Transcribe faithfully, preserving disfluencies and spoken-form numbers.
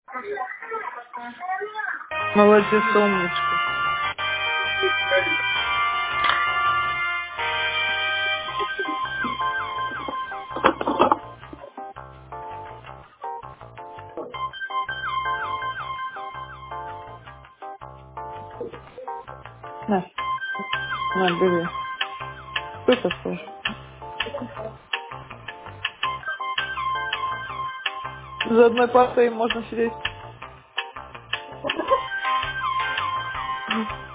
Молодец, умничка. На, на, бери. Сколько стоишь? За одной партой можно сидеть.